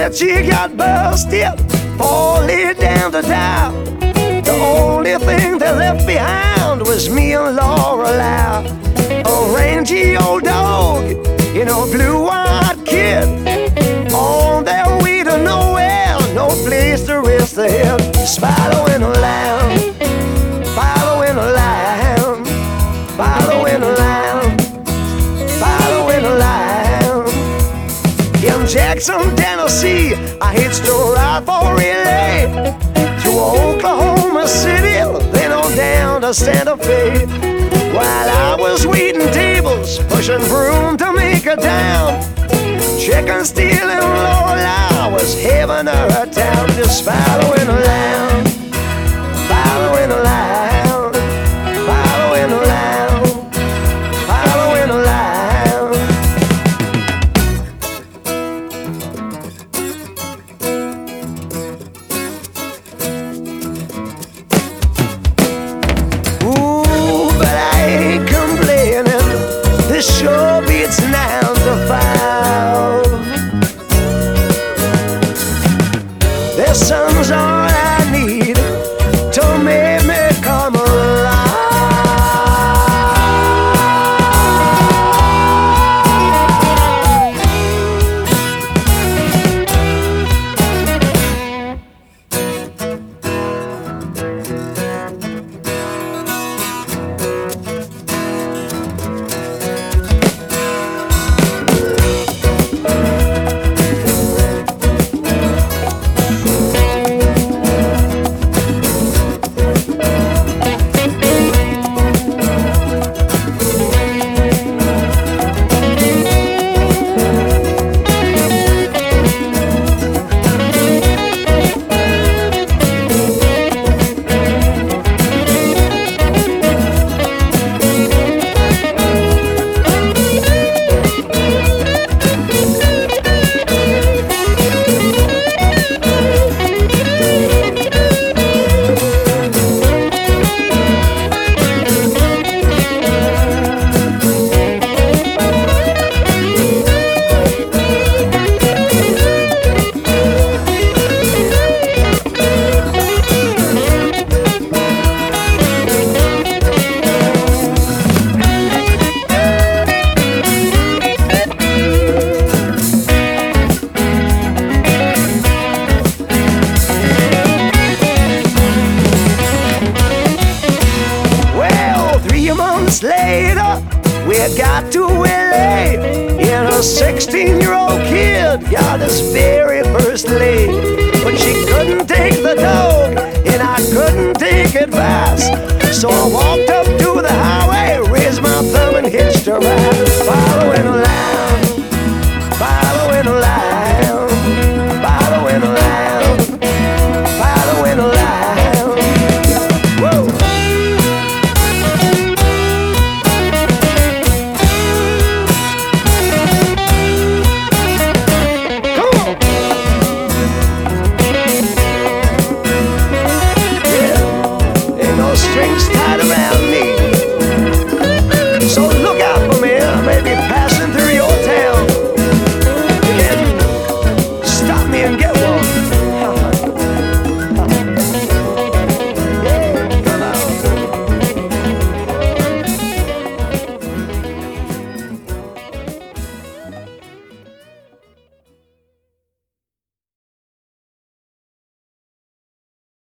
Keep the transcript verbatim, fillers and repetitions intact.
said she got busted, falling down the dial. The only thing they left behind was me and Laura Lau. A rangy old dog, you know, blue-eyed kid, on their way to nowhere, no place to rest their head. Following a lamb, following a lamb, following a lamb, following a lamb. In Jackson, Tennessee, I hitched a ride for relay to Oklahoma City, then on down to Santa Fe. While I was waiting tables, pushing broom to make a down, chicken stealing Laura was heaven or her town. Just following a lamb, following a lamb, following a lamb, following a lamb. Ooh, but I ain't complaining. This sure beats nine to five. This song's all I need to make me come alive. Later, we got to L A, and a sixteen-year-old kid got his very first lay. But she couldn't take the dog, and I couldn't take advice. So I walked up to the highway, raised my thumb and hitched a ride. Following a lamb, following a lamb, following a lamb, following a lamb. Woo! Strings tied around